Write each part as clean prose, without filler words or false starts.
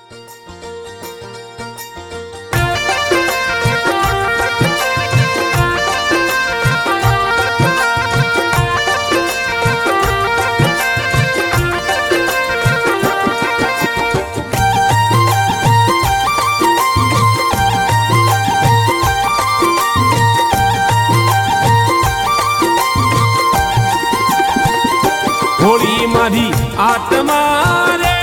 होली मारी आत्मा रे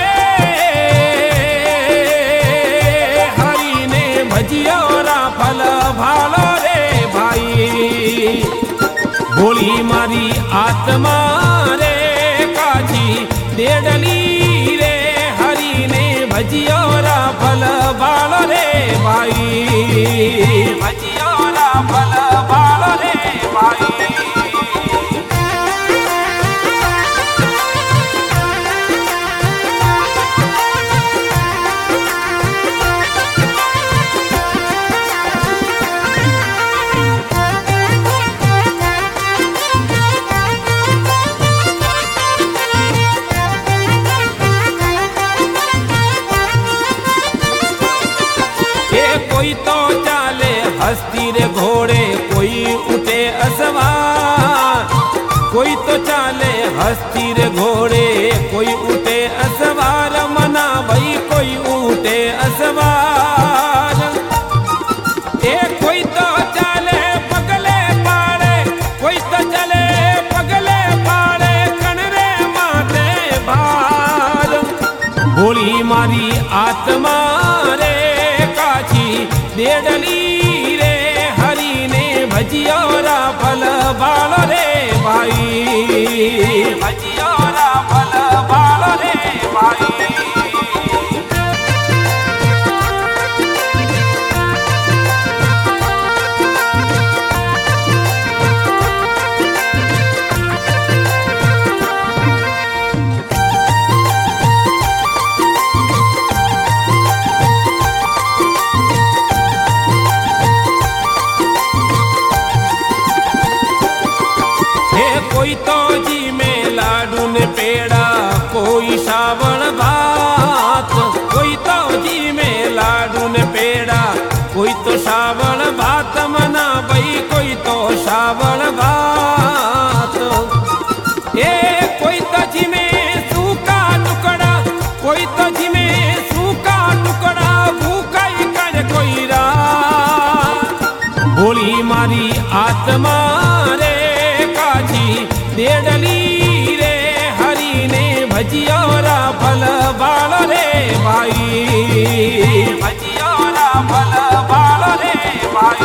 हरि ने भजियोरा फल भालो रे भाई। होली मारी आत्मा रे काजी देडली रे हरि ने भजियोरा फल भालो रे भाई। भजियोरा फल भालो रे भाई। कोई तो चाले हस्ती रे घोड़े कोई उठे असवार। कोई तो चाले हस्ती रे घोड़े कोई उठे असवार। मना भाई कोई उठे असवार। कोई तो चाले पगले पाड़े कोई तो चले पगले पाड़े कणरे माते भार। होली मारी आत्मा रे देडली रे हरि ने भजियोरा फल बालो रे भाई। भजियोरा फल बालो रे भाई। कोई तो जी में लाडू ने पेड़ा कोई सावण भात। कोई तो जी में लाडू ने पेड़ा कोई तो सावण भात। मना भाई कोई तो सावण भात। कोई तो जी में सूखा टुकड़ा कोई तो जी में सूखा टुकड़ा भूखा ही कर कोई रात। होली मारी आत्मा रे देडली रे हरि ने भजियोरा फल बालो रे भाई। भजियोरा फल बालो रे भाई।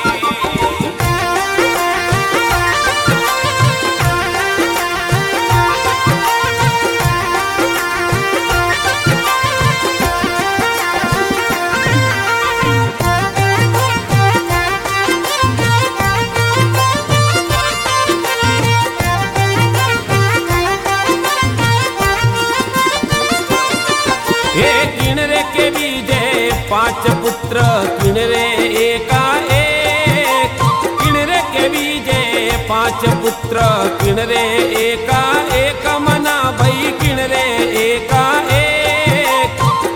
किणरे के बीजे 5 पुत्र किणरे एका एक। किणरे के बीजे 5 पुत्र किणरे एका एक। मना भाई किणरे एका एक।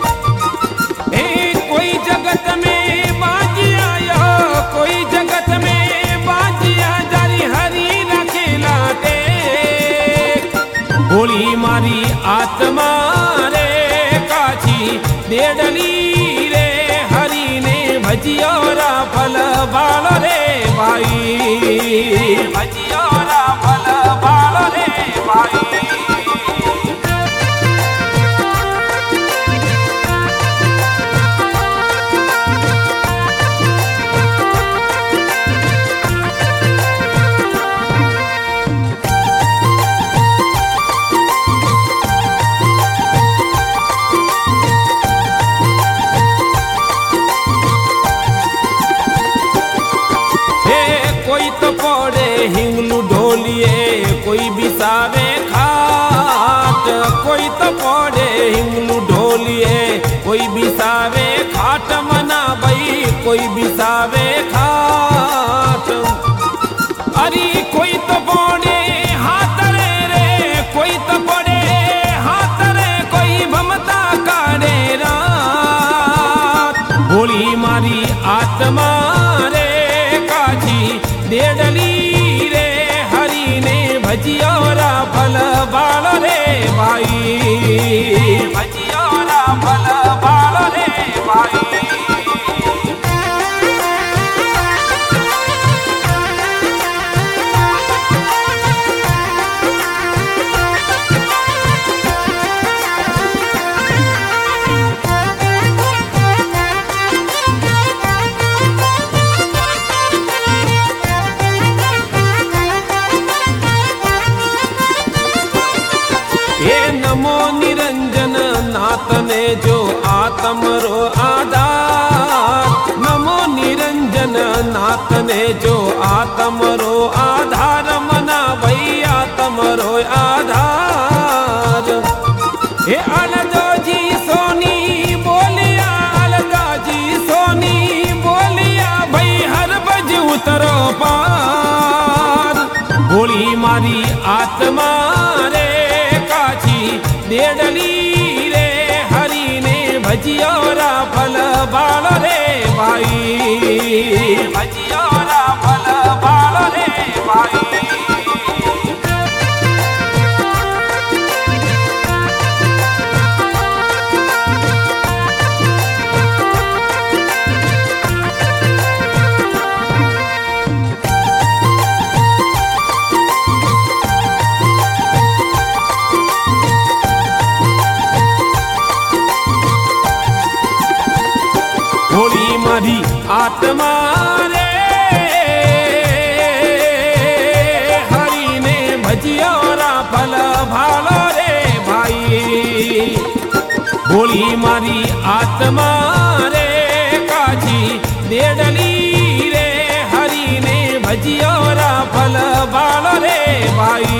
कोई जगत में बाजिया यो कोई जगत में बाजिया जारी हरी रखेला टेक। होली मारी आत्मा देडली रे हरि ने भजियोरा फल बालो रे भाई। भजियोरा फल बालो रे भाई। हिंगलू ढोलिए कोई बिसावे खाट। कोई तो पौड़े हिंगलू ढोलिए कोई बिसावे खाट। मना भाई कोई बिसावे खाट। अरे कोई तो पौड़े हाथ रे कोई तो पौड़े हाथ रे कोई भमता काड़े रा। ભજીયોરા ફલ બાળ રે ભાઈ, ભજીયોરા ફલ બાળ રે ભાઈ. હે નમો નિરંજન નાથને જો આતમરો આધાર, નમો નિરંજન નાથને જો આતમરો આધાર, મના ભઈ આતમરો આધાર. હે અલગાજી સોની બોલિયા, અલગાજી સોની બોલિયા, ભઈ હર બજ ઉતરો પાર. ભોળી મારી આત્મા રે દેડલી રે હરીને ભજીયોરા ફલ બાળ રે ભાઈ, ભજીયોરા ફલ બાળ રે ભાઈ. ભોળી મારી આત્મા રે હરીને ભજીયોરા ફલ ભાળ રે ભાઈ. ભોળી મારી આત્મા રે કાજી દેડલી રે હરીને ભજીયોરા ફલ બાળ રે ભાઈ.